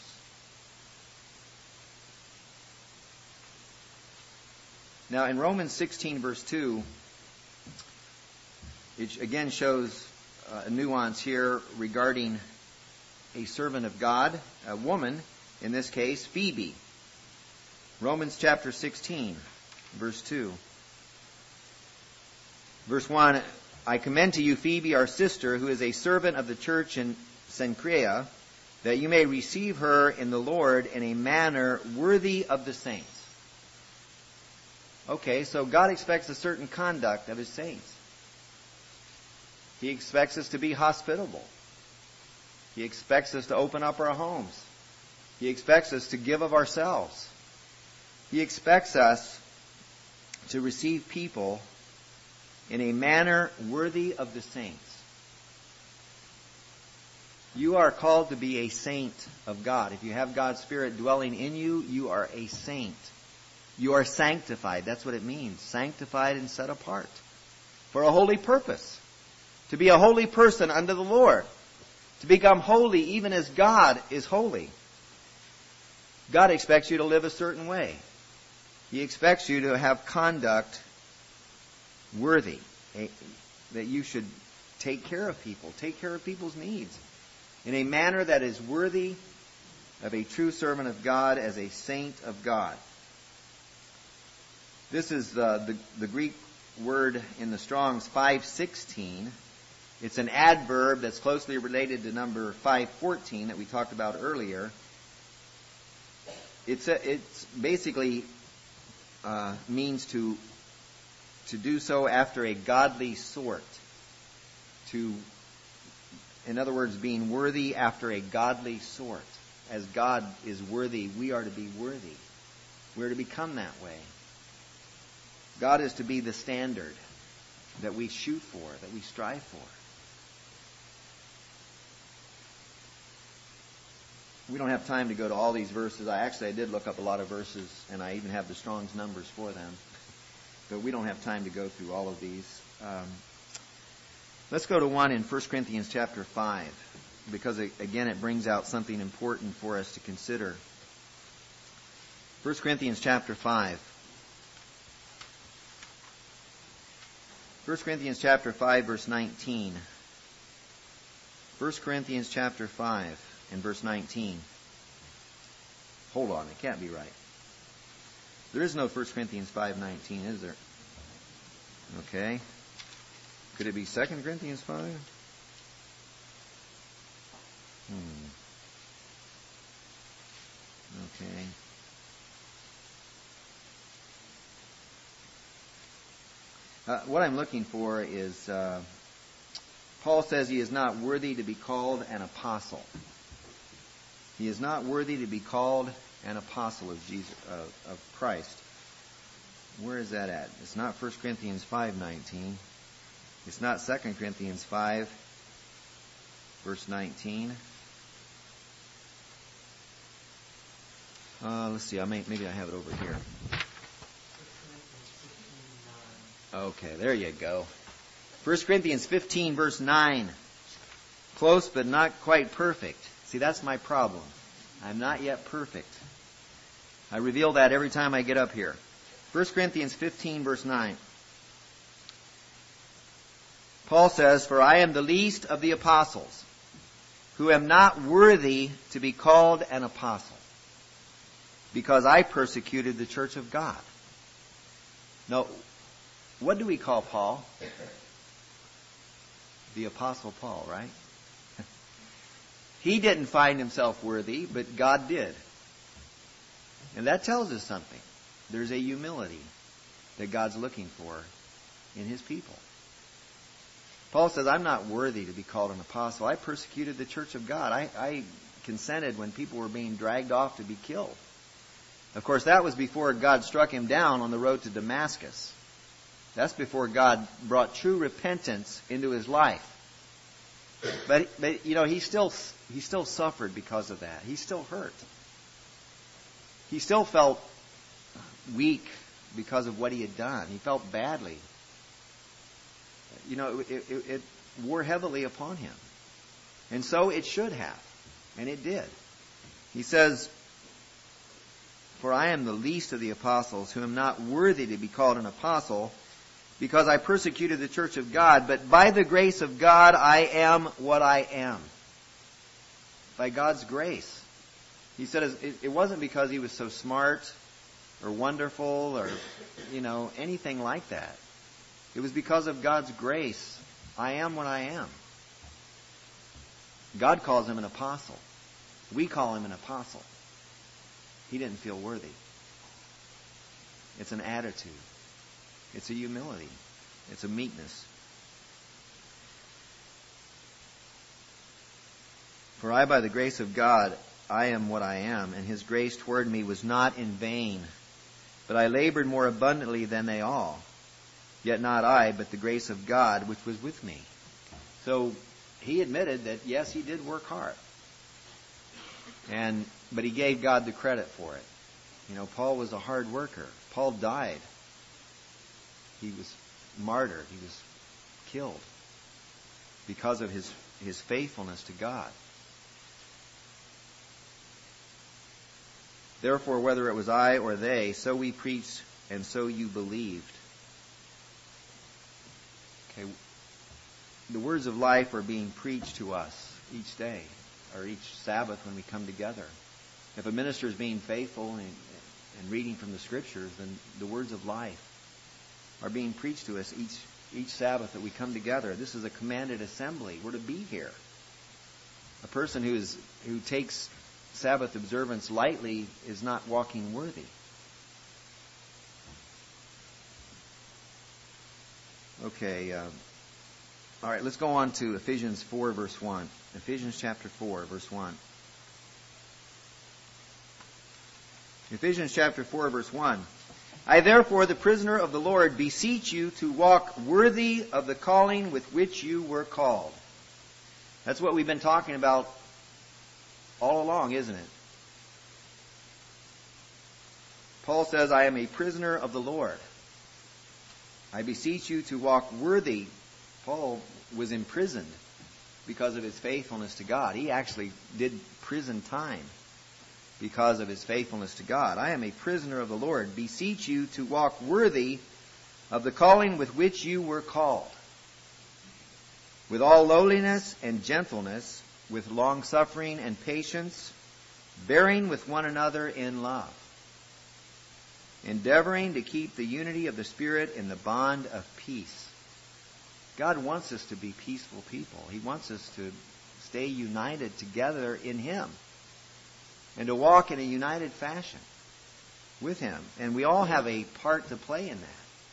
A: Now in Romans 16 verse 2, it again shows a nuance here regarding a servant of God, a woman, in this case, Phoebe. Romans chapter 16, verse 2. Verse 1, I commend to you Phoebe, our sister, who is a servant of the church in Cenchrea, that you may receive her in the Lord in a manner worthy of the saints. Okay, so God expects a certain conduct of His saints. He expects us to be hospitable. He expects us to open up our homes. He expects us to give of ourselves. He expects us to receive people in a manner worthy of the saints. You are called to be a saint of God. If you have God's Spirit dwelling in you, you are a saint. You are sanctified. That's what it means. Sanctified and set apart for a holy purpose. To be a holy person unto the Lord. To become holy even as God is holy. God expects you to live a certain way. He expects you to have conduct worthy. That you should take care of people. Take care of people's needs. In a manner that is worthy of a true servant of God as a saint of God. This is the Greek word in the Strong's 516. It's an adverb that's closely related to number 514 that we talked about earlier. It's basically means to do so after a godly sort. In other words, being worthy after a godly sort. As God is worthy, we are to be worthy. We're to become that way. God is to be the standard that we shoot for, that we strive for. We don't have time to go to all these verses. I did look up a lot of verses, and I even have the Strong's numbers for them. But we don't have time to go through all of these. Let's go to one in 1 Corinthians chapter 5, because, again, it brings out something important for us to consider. 1 Corinthians chapter 5. 1 Corinthians chapter 5, verse 19. 1 Corinthians chapter 5 and verse 19. Hold on, it can't be right. There is no 1 Corinthians 5:19, is there? Okay. Could it be 2 Corinthians 5? Okay. What I'm looking for is, Paul says he is not worthy to be called an apostle. He is not worthy to be called an apostle of Jesus, of Christ. Where is that at? It's not 1 Corinthians 5:19. It's not 2 Corinthians 5, verse 19. Let's see. Maybe I have it over here. Okay, there you go. 1 Corinthians 15, verse 9. Close, but not quite perfect. See, that's my problem. I'm not yet perfect. I reveal that every time I get up here. 1 Corinthians 15, verse 9. Paul says, "For I am the least of the apostles, who am not worthy to be called an apostle, because I persecuted the church of God." Now, what do we call Paul? The Apostle Paul, right? He didn't find himself worthy, but God did. And that tells us something. There's a humility that God's looking for in His people. Paul says, I'm not worthy to be called an apostle. I persecuted the church of God. I consented when people were being dragged off to be killed. Of course, that was before God struck him down on the road to Damascus. That's before God brought true repentance into his life. But you know, he still suffered because of that. He still hurt. He still felt weak because of what he had done. He felt badly. You know, it wore heavily upon him. And so it should have. And it did. He says, "For I am the least of the apostles, who am not worthy to be called an apostle, because I persecuted the church of God. But by the grace of God, I am what I am." By God's grace. He said it wasn't because he was so smart or wonderful or, you know, anything like that. It was because of God's grace. I am what I am. God calls him an apostle. We call him an apostle. He didn't feel worthy. It's an attitude. It's a humility. It's a meekness. "For I, by the grace of God, I am what I am, and His grace toward me was not in vain. But I labored more abundantly than they all. Yet not I, but the grace of God, which was with me." So he admitted that, yes, he did work hard. But he gave God the credit for it. You know, Paul was a hard worker. Paul died. He was martyred. He was killed because of his faithfulness to God. "Therefore, whether it was I or they, so we preached, and so you believed." Okay, the words of life are being preached to us each day, or each Sabbath when we come together. If a minister is being faithful and reading from the Scriptures, then the words of life are being preached to us each Sabbath that we come together. This is a commanded assembly. We're to be here. A person who takes Sabbath observance lightly is not walking worthy. Okay. All right, let's go on to Ephesians 4, verse 1. Ephesians chapter 4, verse 1. Ephesians chapter 4, verse 1. "I therefore, the prisoner of the Lord, beseech you to walk worthy of the calling with which you were called." That's what we've been talking about all along, isn't it? Paul says, I am a prisoner of the Lord. I beseech you to walk worthy. Paul was imprisoned because of his faithfulness to God. He actually did prison time because of his faithfulness to God. I am a prisoner of the Lord. Beseech you to walk worthy of the calling with which you were called, with all lowliness and gentleness, with long-suffering and patience, bearing with one another in love, endeavoring to keep the unity of the Spirit in the bond of peace. God wants us to be peaceful people. He wants us to stay united together in Him and to walk in a united fashion with Him. And we all have a part to play in that.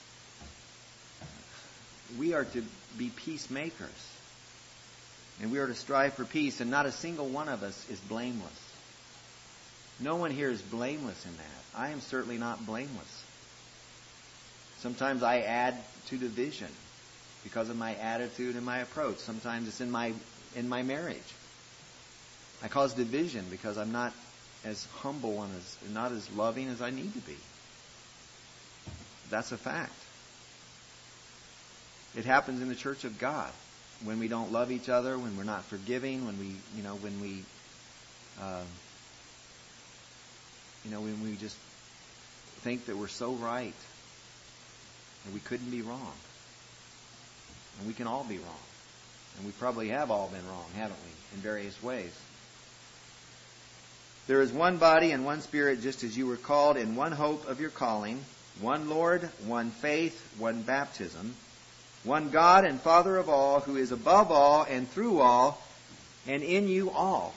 A: We are to be peacemakers. And we are to strive for peace. And not a single one of us is blameless. No one here is blameless in that. I am certainly not blameless. Sometimes I add to division because of my attitude and my approach. Sometimes it's in my marriage. I cause division because I'm not as humble and not as loving as I need to be. That's a fact. It happens in the church of God when we don't love each other, when we're not forgiving, when we just think that we're so right and we couldn't be wrong. And we can all be wrong. And we probably have all been wrong, haven't we, in various ways. There is one body and one Spirit, just as you were called in one hope of your calling, one Lord, one faith, one baptism, one God and Father of all, who is above all and through all and in you all.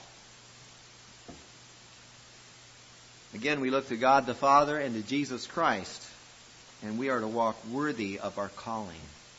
A: Again, we look to God the Father and to Jesus Christ, and we are to walk worthy of our calling.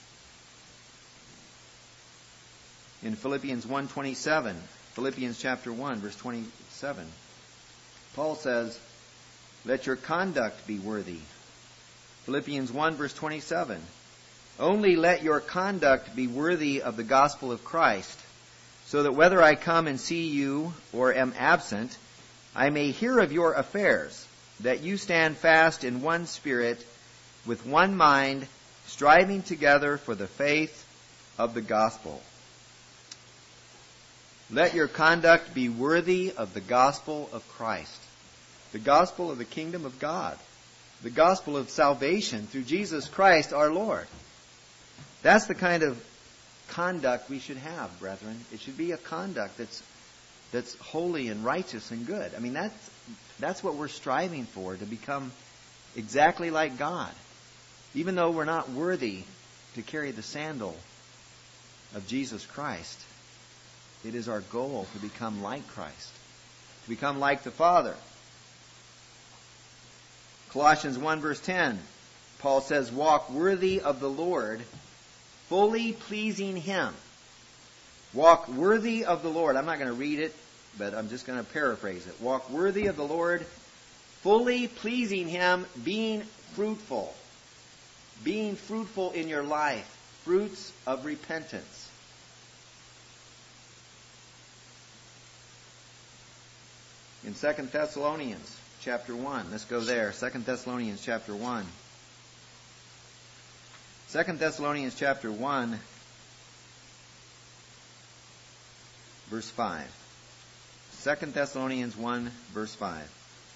A: In Philippians 1:27, Philippians chapter 1, verse 27, Paul says, let your conduct be worthy. Philippians 1, verse 27, only let your conduct be worthy of the gospel of Christ, so that whether I come and see you or am absent, I may hear of your affairs, that you stand fast in one spirit, with one mind, striving together for the faith of the gospel. Let your conduct be worthy of the gospel of Christ, the gospel of the kingdom of God, the gospel of salvation through Jesus Christ our Lord. That's the kind of conduct we should have, brethren. It should be a conduct that's holy and righteous and good. I mean, that's what we're striving for, to become exactly like God. Even though we're not worthy to carry the sandal of Jesus Christ, it is our goal to become like Christ, to become like the Father. Colossians 1 verse 10, Paul says, walk worthy of the Lord, fully pleasing Him. Walk worthy of the Lord. I'm not going to read it, but I'm just going to paraphrase it. Walk worthy of the Lord, fully pleasing Him, being fruitful. Being fruitful in your life. Fruits of repentance. In 2 Thessalonians chapter 1, let's go there. 2 Thessalonians chapter 1. 2 Thessalonians chapter 1, verse 5. 2 Thessalonians 1, verse 5.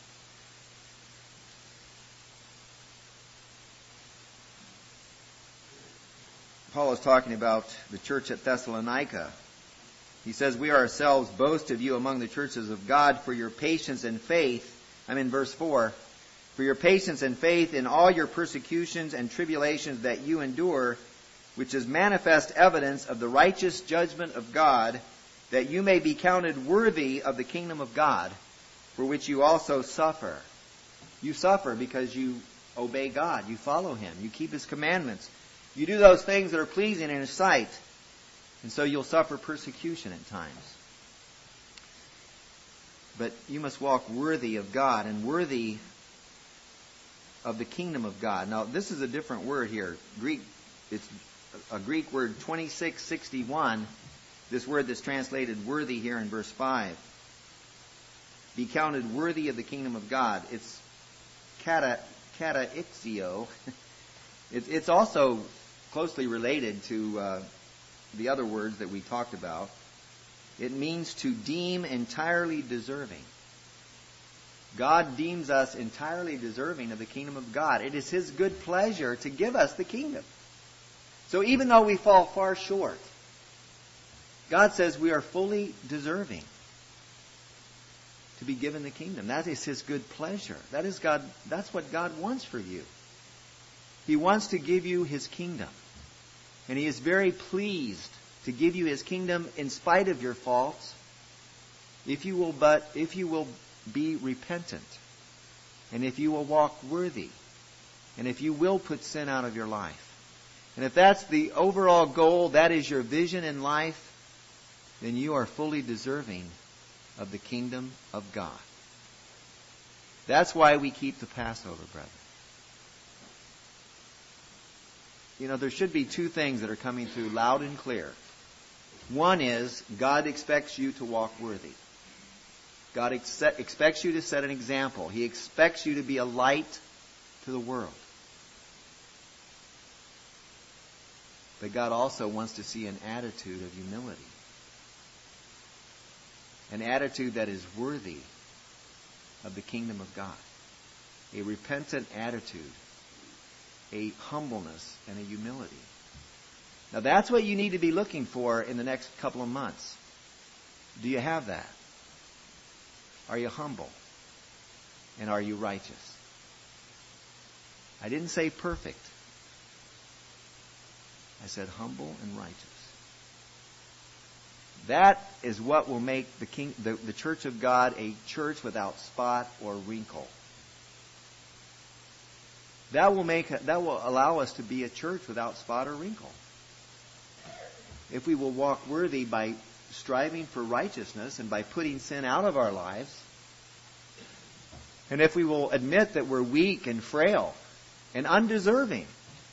A: Paul is talking about the church at Thessalonica. He says, we ourselves boast of you among the churches of God for your patience and faith. I'm in verse 4. For your patience and faith in all your persecutions and tribulations that you endure, which is manifest evidence of the righteous judgment of God, that you may be counted worthy of the kingdom of God, for which you also suffer. You suffer because you obey God. You follow Him. You keep His commandments. You do those things that are pleasing in His sight. And so you'll suffer persecution at times. But you must walk worthy of God and worthy of the kingdom of God. Now, this is a different word here. It's a Greek word, 2661. This word that's translated worthy here in verse 5. be counted worthy of the kingdom of God. It's kataixio. It's also closely related to the other words that we talked about. It means to deem entirely deserving. God deems us entirely deserving of the kingdom of God. It is His good pleasure to give us the kingdom. So even though we fall far short, God says we are fully deserving to be given the kingdom. That is His good pleasure. That's what God wants for you. He wants to give you His kingdom. And He is very pleased to give you His kingdom in spite of your faults, if you will be repentant, and if you will walk worthy, and if you will put sin out of your life. And if that's the overall goal, that is your vision in life, then you are fully deserving of the kingdom of God. That's why we keep the Passover, brother. You know, there should be two things that are coming through loud and clear. One is, God expects you to walk worthy. God expects you to set an example. He expects you to be a light to the world. But God also wants to see an attitude of humility. An attitude that is worthy of the kingdom of God. A repentant attitude. A humbleness and a humility. Now that's what you need to be looking for in the next couple of months. Do you have that? Are you humble? And are you righteous? I didn't say perfect. I said humble and righteous. That is what will make the church of God a church without spot or wrinkle. That will allow us to be a church without spot or wrinkle. If we will walk worthy by striving for righteousness and by putting sin out of our lives, and if we will admit that we're weak and frail and undeserving,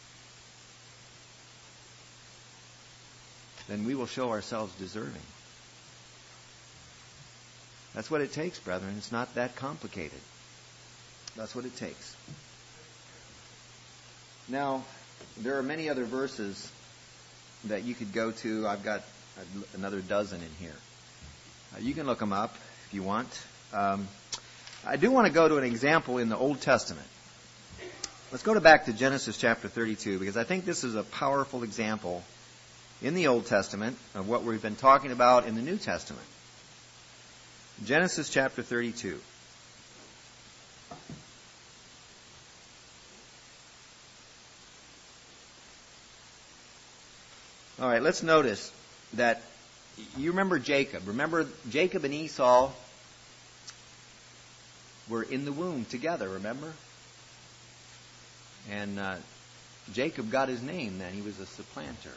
A: then we will show ourselves deserving. That's what it takes, brethren. It's not that complicated. That's what it takes. Now, there are many other verses that you could go to. I've got another dozen in here. You can look them up if you want. I do want to go to an example in the Old Testament. Let's go back to Genesis chapter 32, because I think this is a powerful example in the Old Testament of what we've been talking about in the New Testament. Genesis chapter 32. All right, let's notice that you remember Jacob. Remember, Jacob and Esau were in the womb together, remember? And Jacob got his name then. He was a supplanter.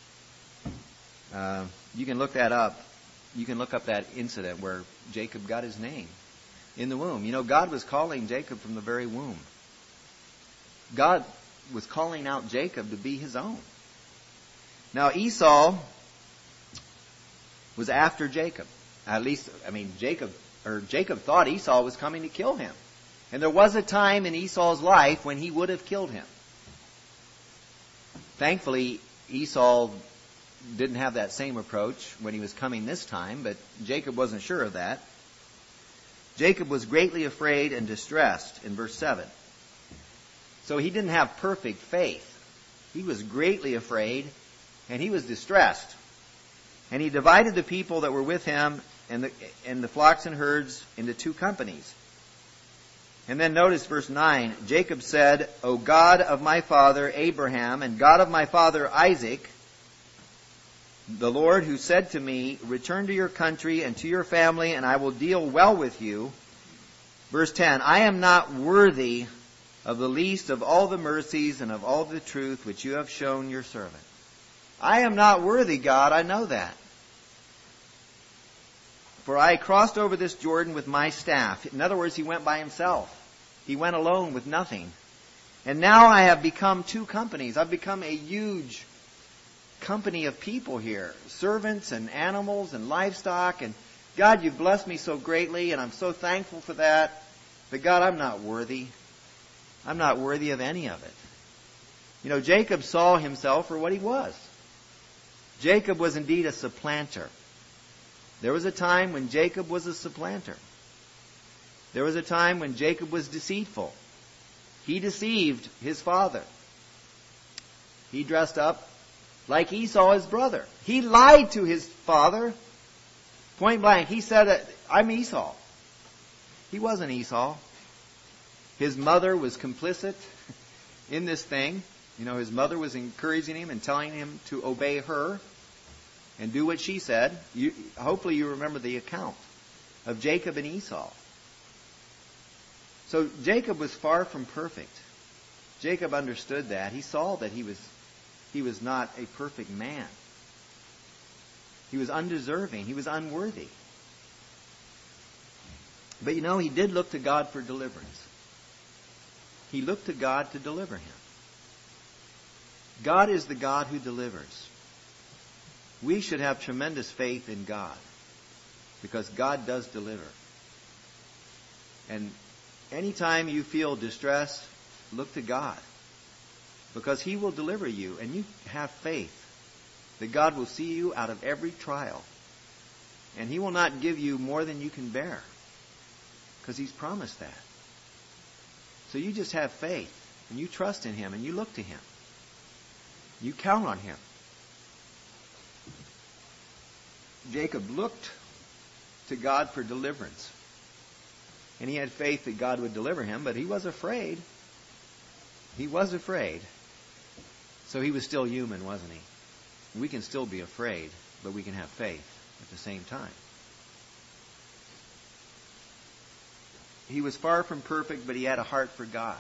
A: You can look that up. You can look up that incident where Jacob got his name in the womb. You know, God was calling Jacob from the very womb. God was calling out Jacob to be His own. Now, Esau was after Jacob. At least, Jacob thought Esau was coming to kill him. And there was a time in Esau's life when he would have killed him. Thankfully, Esau didn't have that same approach when he was coming this time, but Jacob wasn't sure of that. Jacob was greatly afraid and distressed in verse 7. So he didn't have perfect faith. He was greatly afraid and he was distressed. And he divided the people that were with him and the flocks and herds into two companies. And then notice verse 9. Jacob said, O God of my father Abraham and God of my father Isaac, the Lord who said to me, return to your country and to your family, and I will deal well with you. Verse 10, I am not worthy of the least of all the mercies and of all the truth which you have shown your servant. I am not worthy, God, I know that. For I crossed over this Jordan with my staff. In other words, he went by himself. He went alone with nothing. And now I have become two companies. I've become a huge company of people here. Servants and animals and livestock. And God, you've blessed me so greatly, and I'm so thankful for that. But God, I'm not worthy. I'm not worthy of any of it. You know, Jacob saw himself for what he was. Jacob was indeed a supplanter. There was a time when Jacob was a supplanter. There was a time when Jacob was deceitful. He deceived his father. He dressed up like Esau, his brother. He lied to his father. Point blank. He said, I'm Esau. He wasn't Esau. His mother was complicit in this thing. You know, his mother was encouraging him and telling him to obey her and do what she said. Hopefully you remember the account of Jacob and Esau. So Jacob was far from perfect. Jacob understood that. He saw that he was not a perfect man. He was undeserving. He was unworthy. But you know, he did look to God for deliverance. He looked to God to deliver him. God is the God who delivers. We should have tremendous faith in God because God does deliver. And anytime you feel distress, look to God because He will deliver you, and you have faith that God will see you out of every trial. And He will not give you more than you can bear because He's promised that. So you just have faith and you trust in Him and you look to Him. You count on Him. Jacob looked to God for deliverance. And he had faith that God would deliver him, but he was afraid. He was afraid. So he was still human, wasn't he? We can still be afraid, but we can have faith at the same time. He was far from perfect, but he had a heart for God.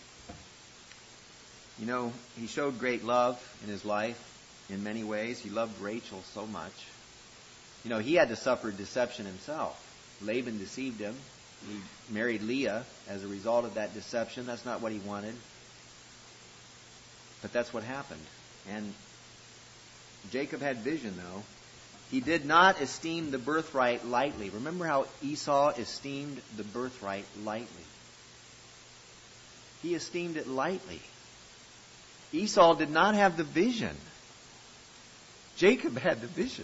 A: You know, he showed great love in his life in many ways. He loved Rachel so much. You know, he had to suffer deception himself. Laban deceived him. He married Leah as a result of that deception. That's not what he wanted. But that's what happened. And Jacob had vision, though. He did not esteem the birthright lightly. Remember how Esau esteemed the birthright lightly? He esteemed it lightly. Esau did not have the vision. Jacob had the vision.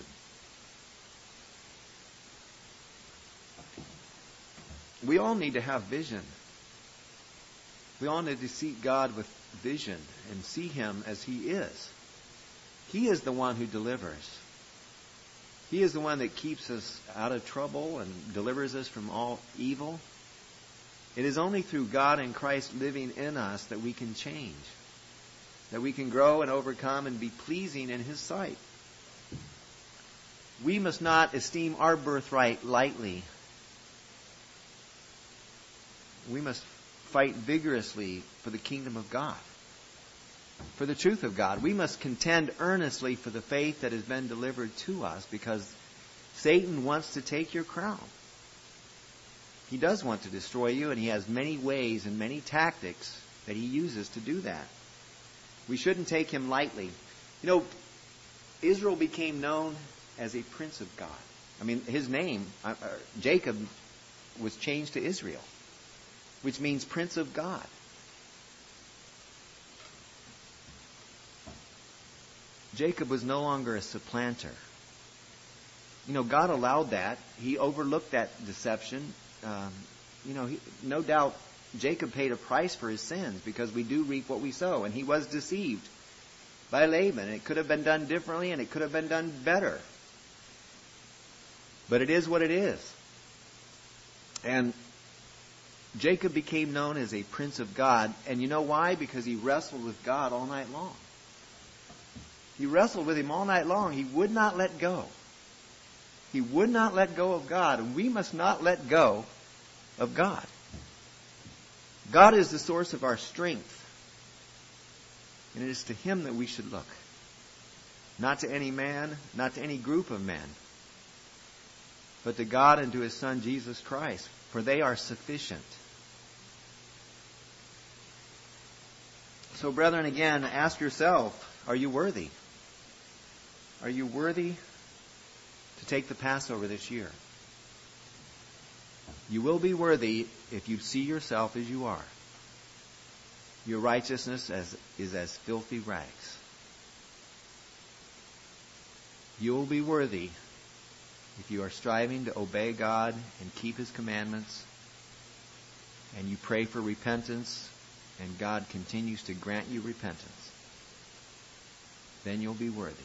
A: We all need to have vision. We all need to seek God with vision and see Him as He is. He is the one who delivers. He is the one that keeps us out of trouble and delivers us from all evil. It is only through God and Christ living in us that we can change, that we can grow and overcome and be pleasing in His sight. We must not esteem our birthright lightly. We must fight vigorously for the kingdom of God, for the truth of God. We must contend earnestly for the faith that has been delivered to us because Satan wants to take your crown. He does want to destroy you, and he has many ways and many tactics that he uses to do that. We shouldn't take him lightly. You know, Israel became known as a prince of God. I mean, his name, Jacob, was changed to Israel, which means Prince of God. Jacob was no longer a supplanter. You know, God allowed that. He overlooked that deception. No doubt Jacob paid a price for his sins because we do reap what we sow. And he was deceived by Laban. It could have been done differently and it could have been done better. But it is what it is. And Jacob became known as a prince of God. And you know why? Because he wrestled with God all night long. He wrestled with Him all night long. He would not let go. He would not let go of God. And we must not let go of God. God is the source of our strength. And it is to Him that we should look. Not to any man, not to any group of men, but to God and to His Son Jesus Christ. For they are sufficient. So, brethren, again, ask yourself, are you worthy? Are you worthy to take the Passover this year? You will be worthy if you see yourself as you are. Your righteousness is as filthy rags. You will be worthy if you are striving to obey God and keep His commandments, and you pray for repentance, and God continues to grant you repentance. Then you'll be worthy.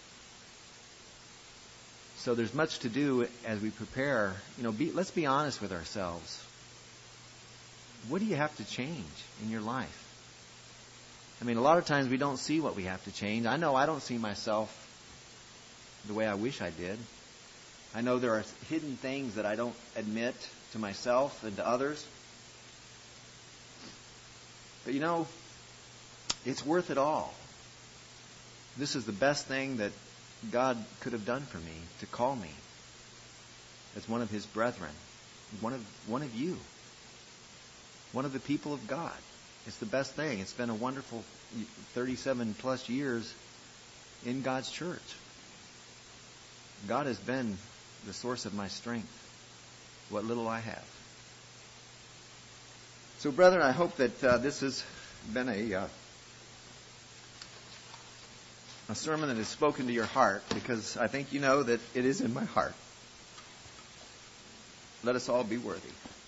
A: So there's much to do as we prepare. Let's be honest with ourselves. What do you have to change in your life? A lot of times we don't see what we have to change. I know I don't see myself the way I wish I did. I know there are hidden things that I don't admit to myself and to others. But it's worth it all. This is the best thing that God could have done for me, to call me as one of His brethren, one of you, one of the people of God. It's the best thing. It's been a wonderful 37 plus years in God's church. God has been the source of my strength, what little I have. So, brethren, I hope that this has been a sermon that has spoken to your heart, because I think you know that it is in my heart. Let us all be worthy.